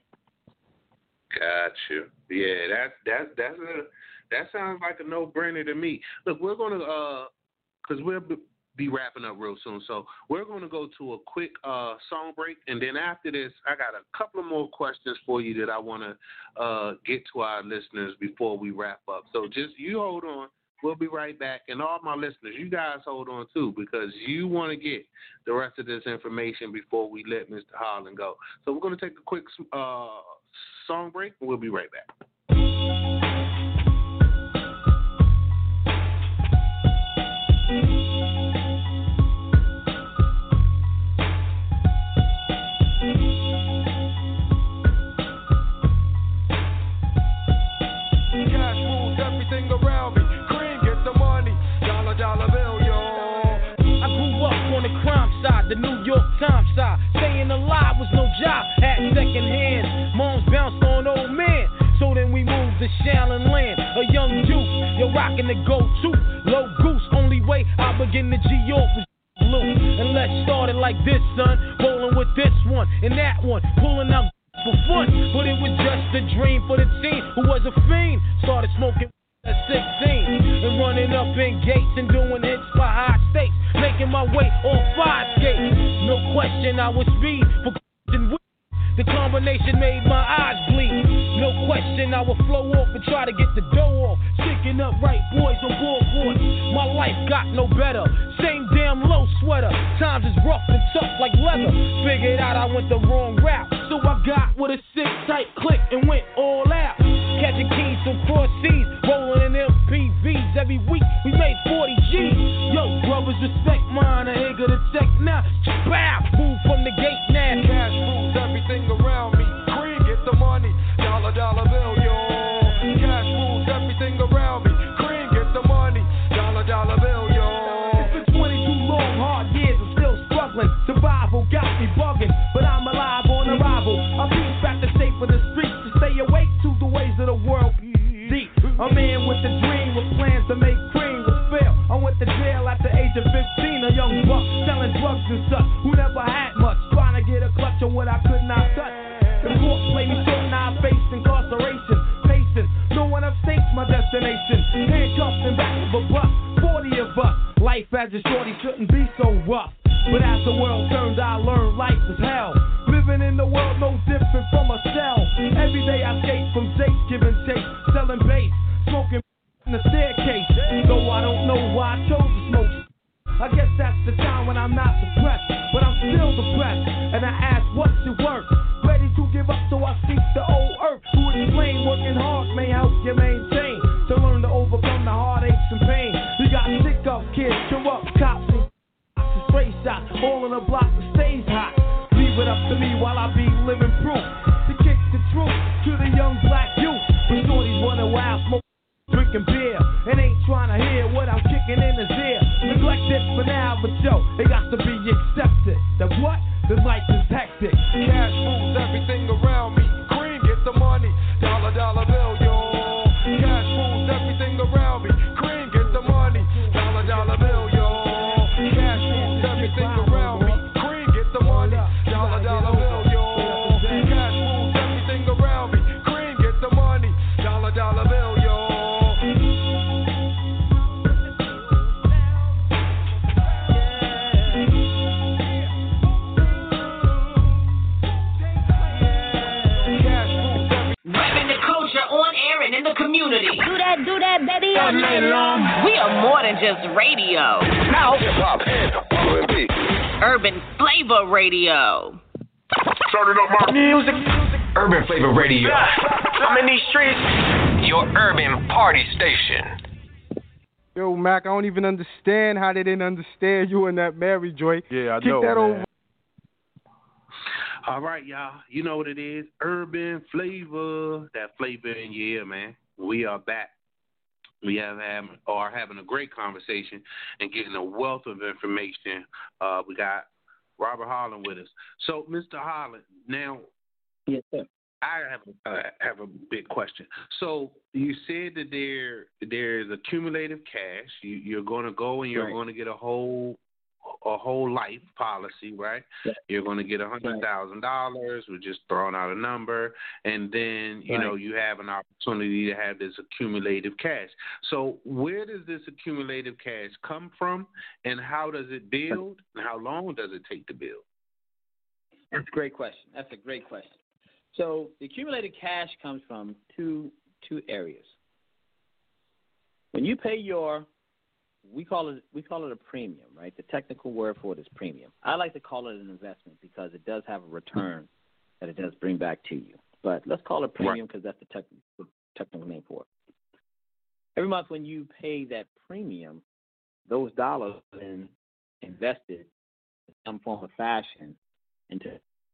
Gotcha. Yeah, that that that's a that sounds like a no-brainer to me. Look, we're gonna uh, cause we'll be wrapping up real soon, so we're gonna go to a quick uh song break, and then after this, I got a couple of more questions for you that I wanna uh get to our listeners before we wrap up. So just you hold on. We'll be right back. And all my listeners, you guys hold on, too, because you want to get the rest of this information before we let Mister Harlan go. So we're going to take a quick uh, song break, and we'll be right back. The New York Times side, staying alive was no job. rocking the go-to. Low goose, only way I begin to G off was blue. And let's start it like this, son. Rolling with this one and that one, pulling out for fun. But it was just a dream for the teen who was a fiend. Started smoking at sixteen and running up in gates and doing hits for high stakes, making my way on five skates. No question I was speed for and weed. The combination made my eyes bleed. No question I would flow off and try to get the dough off. Sticking up right boys on board. My life got no better. Same damn low sweater. Times is rough and tough like leather. Figured out I went the wrong route, so I got with a sick tight click and went all out. Catching keys from cross seas, rolling in M P Vs. Every week we made forty G's. Yo, brothers, respect mine. I ain't gonna check now. Bow, move from the gate now. Cash rules everything around me. Cream, get the money. Dollar, dollar bill, yo. Cash rules everything around me. Cream, get the money. Dollar, dollar bill, yo. It's been twenty-two long, hard years. I'm still struggling. Survival got me bugging, but I'm alive on arrival. I beat back the shape of the streets to stay awake to the ways of the world. Deep, a man with a dream with plans to make cream will fail. I went to jail at the age of fifteen, a young buck selling drugs and such who never had much, trying to get a clutch on what I could not touch. The court played me so now I face incarceration. Patience, no one upstates my destination. Handcuffed and back of a bus, forty of us. Life as a shorty shouldn't be so rough. But as the world turned, I learned life is hell. Living in the world no different from a cell. Every day I skate from Jake, giving chase, selling bass, smoking in the staircase. Though I don't know why I chose to smoke. I guess that's the time when I'm not depressed, but I'm still depressed. And I ask, what's your work? Ready to give up, so I seek the old earth who explain working hard may help you maintain. To learn to overcome the heartaches and pain. We got sick up kids, corrupt cops and stray shots, all in the block that stays hot. Leave it up to me while I be living proof to kick the truth to the young black youth. When shorties running wild, smoke, drinking beer, and ain't trying to hear what I'm kicking in his ear. Neglect it for now, but yo, it got to be accepted. That what? The life is hectic. Cash rules everything around me. Cream, get the money. Dollar, dollar bill, yo. Cash rules everything around me. Cream, get the money. Dollar, dollar bill, yo. Cash rules everything around me. Cream, get the money. Dollar, dollar bill, yo. Cash rules everything around me. Cream, get the money. Dollar, dollar bill, yo. In the community. Do that, do that, baby, all night long. We are more than just radio. Now, hip hop and R and B. Urban Flavor Radio. Starting up my music. Urban Flavor Radio. I'm in these streets. Your urban party station. Yo, Mac, I don't even understand how they didn't understand you and that Mary Joy. Yeah, I Kick know, that man. over. All right, y'all. You know what it is. Urban Flavor. That flavor in your ear, man. We are back. We have having, are having a great conversation and getting a wealth of information. Uh, we got Robert Holland with us. So, Mister Holland, now, yes, sir. I have uh, have a big question. So, you said that there there is accumulative cash. You, you're going to go and you're right. going to get a whole a whole life policy, right? Yeah. You're going to get a hundred thousand dollars. We're just throwing out a number, and then you right. know you have an opportunity to have this accumulative cash. So where does this accumulative cash come from, and how does it build, and how long does it take to build? That's a great question. That's a great question. So the accumulated cash comes from two two areas. When you pay your We call it we call it a premium, right? The technical word for it is premium. I like to call it an investment because it does have a return that it does bring back to you. But let's call it premium because that's the, tech, the technical name for it. Every month when you pay that premium, those dollars are then invested in some form of fashion into.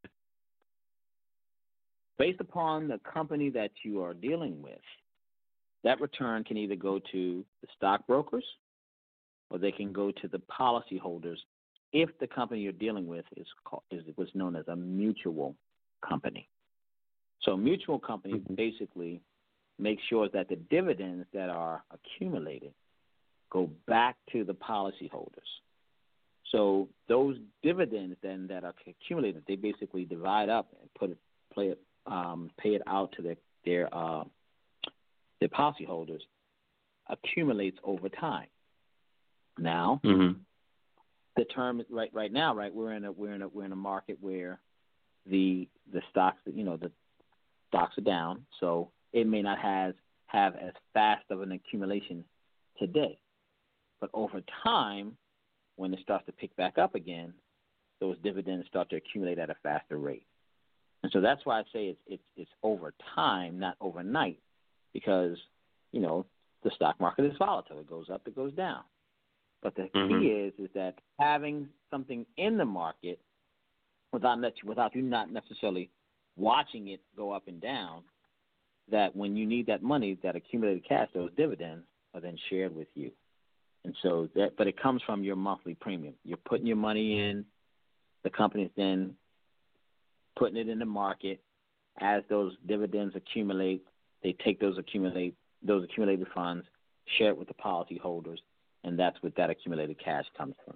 Based upon the company that you are dealing with, that return can either go to the stockbrokers, or they can go to the policyholders if the company you're dealing with is, called, is what's known as a mutual company. So a mutual company mm-hmm. basically makes sure that the dividends that are accumulated go back to the policyholders. So those dividends then that are accumulated, they basically divide up and put it, play it, um, pay it out to their their uh, their policyholders. Accumulates over time. Now, mm-hmm. the term right right now, right? We're in a we're in a we're in a market where the the stocks, you know, the stocks are down, so it may not have have as fast of an accumulation today, but over time, when it starts to pick back up again, those dividends start to accumulate at a faster rate. And so that's why I say it's it's it's over time, not overnight, because, you know, the stock market is volatile. It goes up, it goes down. But the mm-hmm. key is is that having something in the market without without you not necessarily watching it go up and down, that when you need that money, that accumulated cash, those dividends are then shared with you. And so that, but it comes from your monthly premium. You're putting your money in, the company's then putting it in the market. As those dividends accumulate, they take those accumulate those accumulated funds, share it with the policyholders, and that's what that accumulated cash comes from.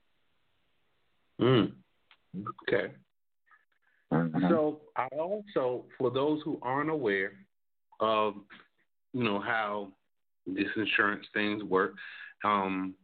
Mm. Okay. Mm-hmm. So I also, for those who aren't aware of, you know, how this insurance things work, um,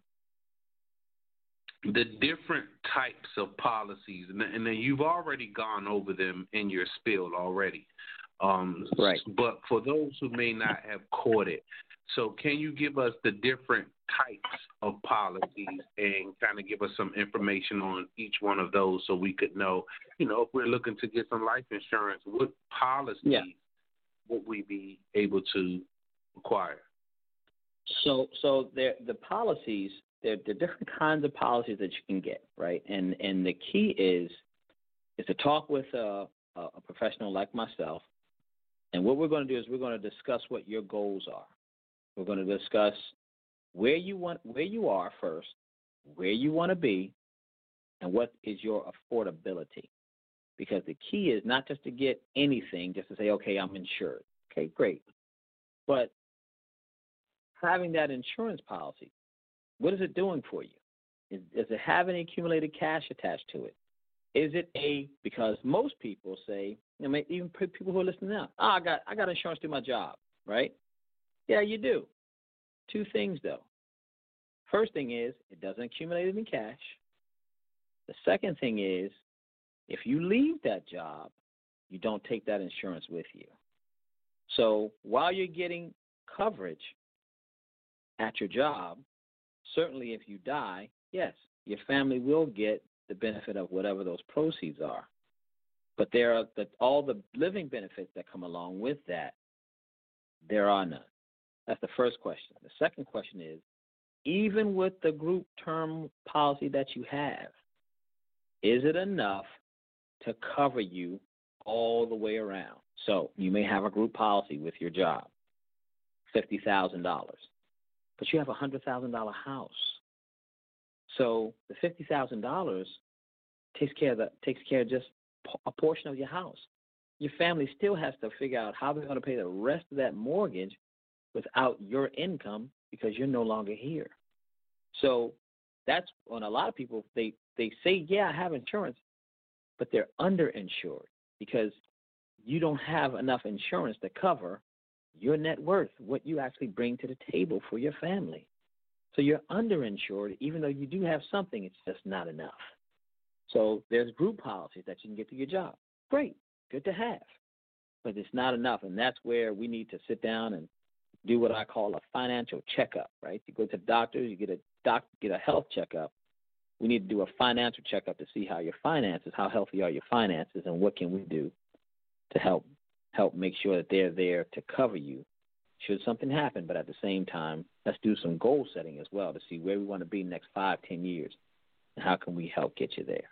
the different types of policies, and, and then you've already gone over them in your spiel already. Um, right. But for those who may not have caught it, so can you give us the different types of policies and kind of give us some information on each one of those so we could know, you know, if we're looking to get some life insurance, what policies yeah. would we be able to acquire? So, so there, the policies, there, there are different kinds of policies that you can get, right? And and the key is is to talk with a, a professional like myself. And what we're going to do is we're going to discuss what your goals are. We're going to discuss where you want, where you are first, where you want to be, and what is your affordability. Because the key is not just to get anything, just to say, okay, I'm insured. Okay, great. But having that insurance policy, what is it doing for you? Is, does it have any accumulated cash attached to it? Is it a, because most people say, you know, even people who are listening now, oh, I got I got insurance through my job, right? Yeah, you do. Two things, though. First thing is, it doesn't accumulate any cash. The second thing is, if you leave that job, you don't take that insurance with you. So while you're getting coverage at your job, certainly if you die, yes, your family will get the benefit of whatever those proceeds are. But there are the, all the living benefits that come along with that, there are none. That's the first question. The second question is, even with the group term policy that you have, is it enough to cover you all the way around? So you may have a group policy with your job, fifty thousand dollars, but you have a one hundred thousand dollars house. So the fifty thousand dollars takes care of the, takes care of just a portion of your house. Your family still has to figure out how they're going to pay the rest of that mortgage without your income because you're no longer here. So that's when a lot of people, they, they say, yeah, I have insurance, but they're underinsured because you don't have enough insurance to cover your net worth, what you actually bring to the table for your family. So you're underinsured, even though you do have something, it's just not enough. So there's group policies that you can get through your job. Great, good to have, but it's not enough, and that's where we need to sit down and do what I call a financial checkup, right? You go to the doctor, you get a doc, get a health checkup. We need to do a financial checkup to see how your finances, how healthy are your finances, and what can we do to help help make sure that they're there to cover you should something happen. But at the same time, let's do some goal setting as well to see where we want to be in the next five, ten years, and how can we help get you there.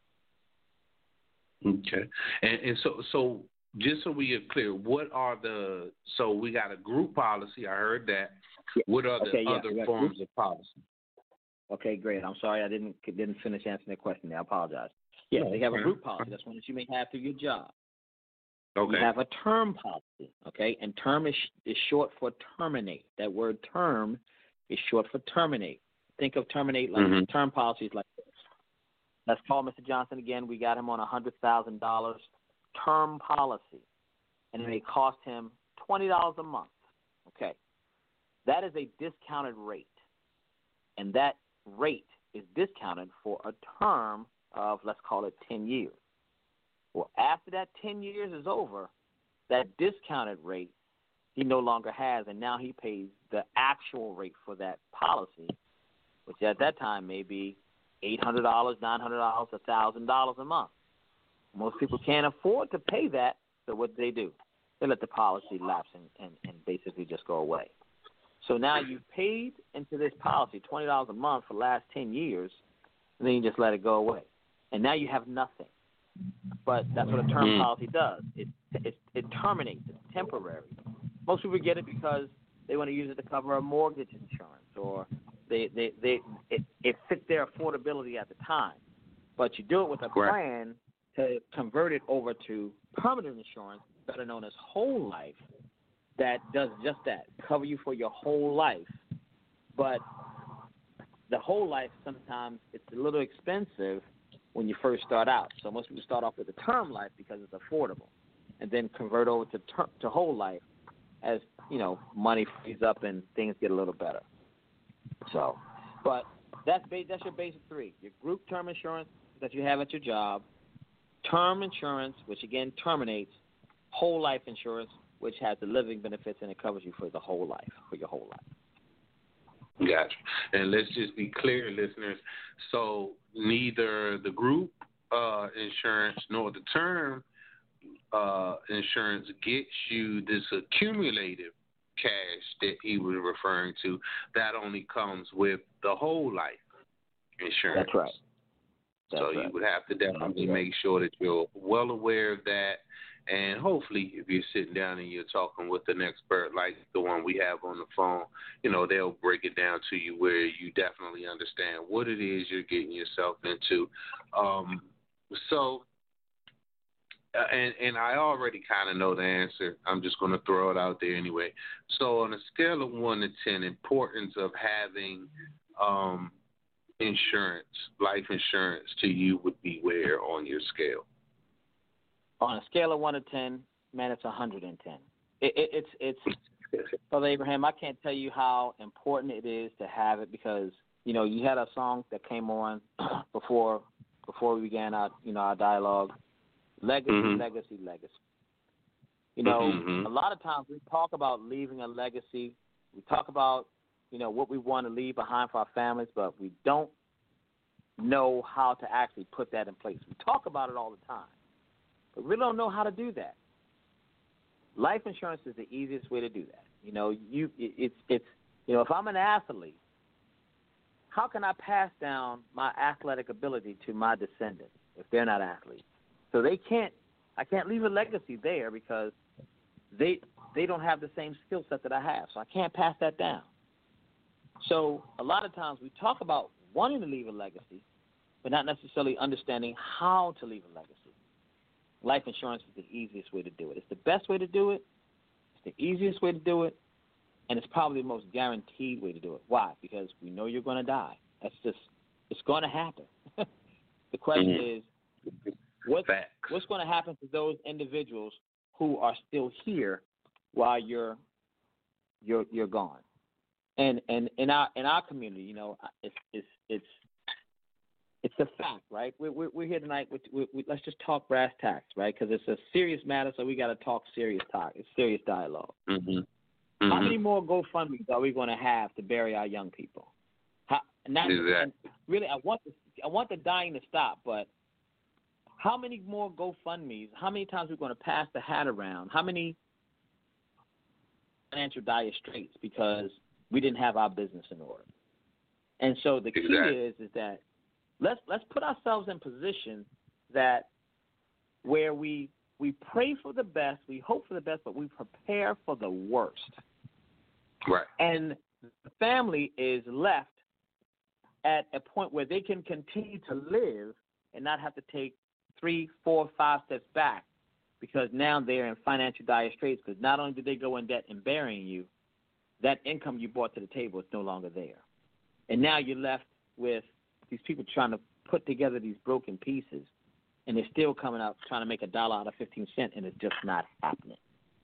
Okay, and, and so so just so we are clear, what are the so we got a group policy. I heard that. What are the okay, yeah, other forms of policy? Okay, great. I'm sorry I didn't didn't finish answering that question there. I apologize. Yeah, no, they have fine. a group policy. That's one that you may have through your job. Okay. You have a term policy, okay? And term is is short for terminate. That word term is short for terminate. Think of terminate like mm-hmm. term policies like this. Let's call Mister Johnson again. We got him on a one hundred thousand dollars term policy, and it may cost him twenty dollars a month, okay? That is a discounted rate, and that rate is discounted for a term of, let's call it ten years. Well, after that ten years is over, that discounted rate he no longer has, and now he pays the actual rate for that policy, which at that time may be eight hundred dollars, nine hundred dollars, one thousand dollars a month. Most people can't afford to pay that, so what do they do? They let the policy lapse and, and, and basically just go away. So now you've paid into this policy twenty dollars a month for the last ten years, and then you just let it go away. And now you have nothing. But that's what a term mm. policy does. It, it it terminates. It's temporary. Most people get it because they want to use it to cover a mortgage insurance, or they they, they it, it fits their affordability at the time. But you do it with a plan to convert it over to permanent insurance, better known as whole life, that does just that, cover you for your whole life. But the whole life, sometimes it's a little expensive when you first start out. So most people start off with a term life because it's affordable, and then convert over to ter- to whole life as, you know, money frees up and things get a little better. So, but that's ba- that's your basic three. Your group term insurance that you have at your job, term insurance, which again terminates, whole life insurance, which has the living benefits and it covers you for the whole life, for your whole life. Gotcha. And let's just be clear, listeners. So neither the group uh, insurance nor the term uh, insurance gets you this accumulated cash that he was referring to. That only comes with the whole life insurance. That's right. That's so right. you would have to definitely make sure that you're well aware of that. And hopefully, if you're sitting down and you're talking with an expert like the one we have on the phone, you know, they'll break it down to you where you definitely understand what it is you're getting yourself into. Um, so, uh, and, and I already kind of know the answer. I'm just going to throw it out there anyway. So on a scale of one to ten, importance of having um, insurance, life insurance to you would be where on your scale? On a scale of one to ten, man, it's one hundred ten. It, it, it's it's Brother Abraham. I can't tell you how important it is to have it because you know you had a song that came on before before we began our you know our dialogue. Legacy, mm-hmm. legacy, legacy. You know, mm-hmm. a lot of times we talk about leaving a legacy. We talk about you know what we want to leave behind for our families, but we don't know how to actually put that in place. We talk about it all the time. But we don't know how to do that. Life insurance is the easiest way to do that. You know, you it, it's it's you know, if I'm an athlete, how can I pass down my athletic ability to my descendants if they're not athletes? So they can't. I can't leave a legacy there because they they don't have the same skill set that I have. So I can't pass that down. So a lot of times we talk about wanting to leave a legacy, but not necessarily understanding how to leave a legacy. Life insurance is the easiest way to do it. It's the best way to do it. It's the easiest way to do it. And it's probably the most guaranteed way to do it. Why? Because we know you're going to die. That's just, it's going to happen. The question mm-hmm. is, what's, what's going to happen to those individuals who are still here while you're you're you're gone? And and in our in our community, you know, it's it's it's It's a fact, right? We're, we're, we're here tonight. With, we, we, let's just talk brass tacks, right? Because it's a serious matter, so we got to talk serious talk. It's serious dialogue. Mm-hmm. Mm-hmm. How many more GoFundMes are we going to have to bury our young people? How, not, exactly. and really, I want the, I want the dying to stop, but how many more GoFundMes? How many times are we going to pass the hat around? How many financial dire straits because we didn't have our business in order? And so the key exactly. is is that Let's let's put ourselves in position that where we we pray for the best, we hope for the best, but we prepare for the worst. Right. And the family is left at a point where they can continue to live and not have to take three, four, five steps back because now they're in financial dire straits because not only did they go in debt and burying you, that income you brought to the table is no longer there. And now you're left with these people trying to put together these broken pieces, and they're still coming out trying to make a dollar out of fifteen cents, and it's just not happening.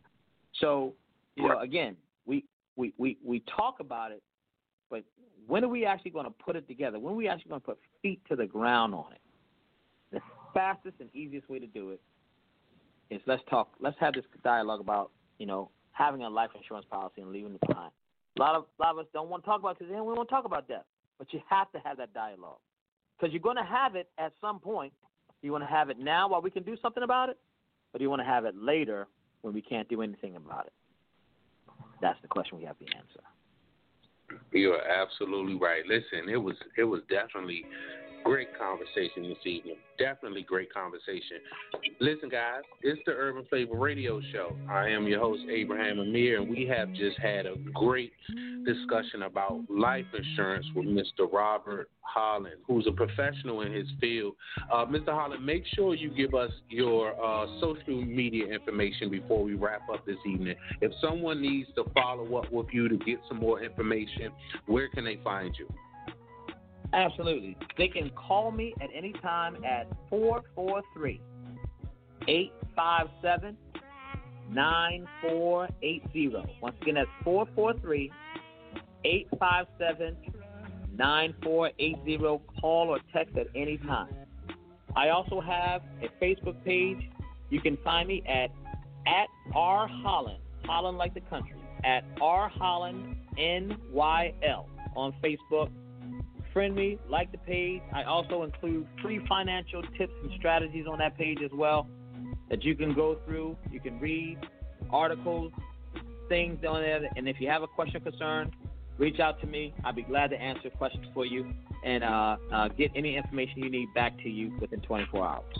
So, you know, again, we, we, we, we talk about it, but when are we actually going to put it together? When are we actually going to put feet to the ground on it? The fastest and easiest way to do it is let's talk, let's have this dialogue about, you know, having a life insurance policy and leaving it behind. A lot of, a lot of us don't want to talk about it because we don't want to talk about death, but you have to have that dialogue because you're going to have it at some point. You want to have it now while we can do something about it, or do you want to have it later when we can't do anything about it? That's the question we have to answer. You're absolutely right. Listen, it was it was definitely great conversation this evening. Definitely great conversation. Listen, guys, it's the Urban Flavor Radio Show. I am your host, Abraham Amir, and we have just had a great discussion about life insurance with Mister Robert Holland, who's a professional in his field. Uh, Mister Holland, make sure you give us your uh, social media information before we wrap up this evening. If someone needs to follow up with you to get some more information, where can they find you? Absolutely. They can call me at any time at four four three, eight five seven, nine four eight zero. Once again, that's four four three, eight five seven, nine four eight zero. Call or text at any time. I also have a Facebook page. You can find me at, at R Holland, Holland like the country, at R Holland N Y L on Facebook. Friend me, like the page. I also include free financial tips and strategies on that page as well that you can go through. You can read articles, things on there. And if you have a question or concern, reach out to me. I'll be glad to answer questions for you and uh, uh, get any information you need back to you within twenty-four hours.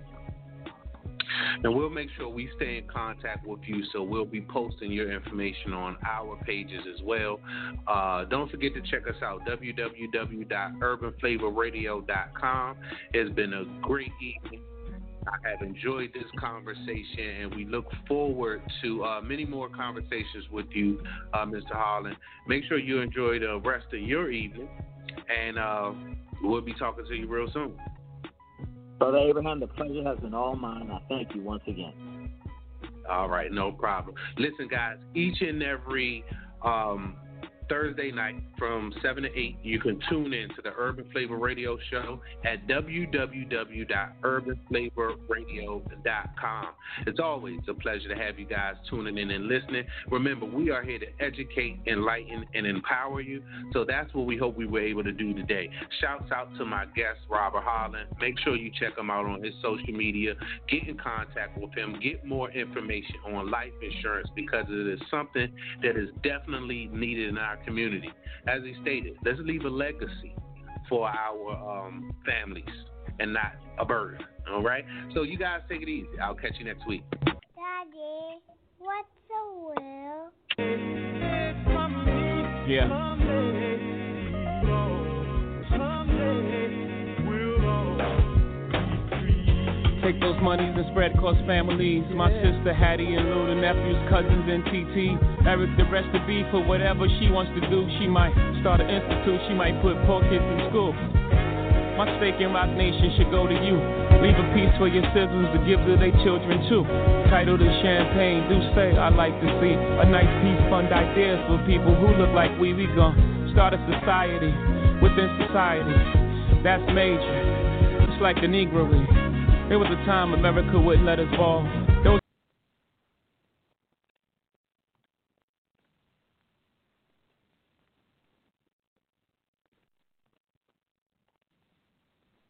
And we'll make sure we stay in contact with you, so we'll be posting your information on our pages as well. Uh, don't forget to check us out, w w w dot urban flavor radio dot com. It's been a great evening. I have enjoyed this conversation, and we look forward to uh, many more conversations with you, uh, Mister Holland. Make sure you enjoy the rest of your evening, and uh, we'll be talking to you real soon. Brother Abraham, the pleasure has been all mine. I thank you once again. All right, no problem. Listen, guys, each and every um, Thursday night from seven to eight, you can tune in to the Urban Flavor Radio Show at w w w dot urban flavor radio dot com. It's always a pleasure to have you guys tuning in and listening. Remember, we are here to educate, enlighten, and empower you. So that's what we hope we were able to do today. Shouts out to my guest, Robert Holland. Make sure you check him out on his social media. Get in contact with him. Get more information on life insurance because it is something that is definitely needed in our community. As he stated, let's leave a legacy for our um, families and not a burden. All right? So you guys take it easy. I'll catch you next week. Daddy, what's the will? Yeah. Take those monies and spread across families. My sister Hattie and Lou, the nephews, cousins, and T T. Eric, the rest of B for whatever she wants to do. She might start an institute. She might put poor kids in school. My stake in Rock Nation should go to you. Leave a piece for your siblings to give to their children too. Titled is Champagne. Do say I like to see a nice piece, fund ideas for people who look like we. We gon' start a society within society. That's major. It's like the Negro League. There was a time America wouldn't let us ball.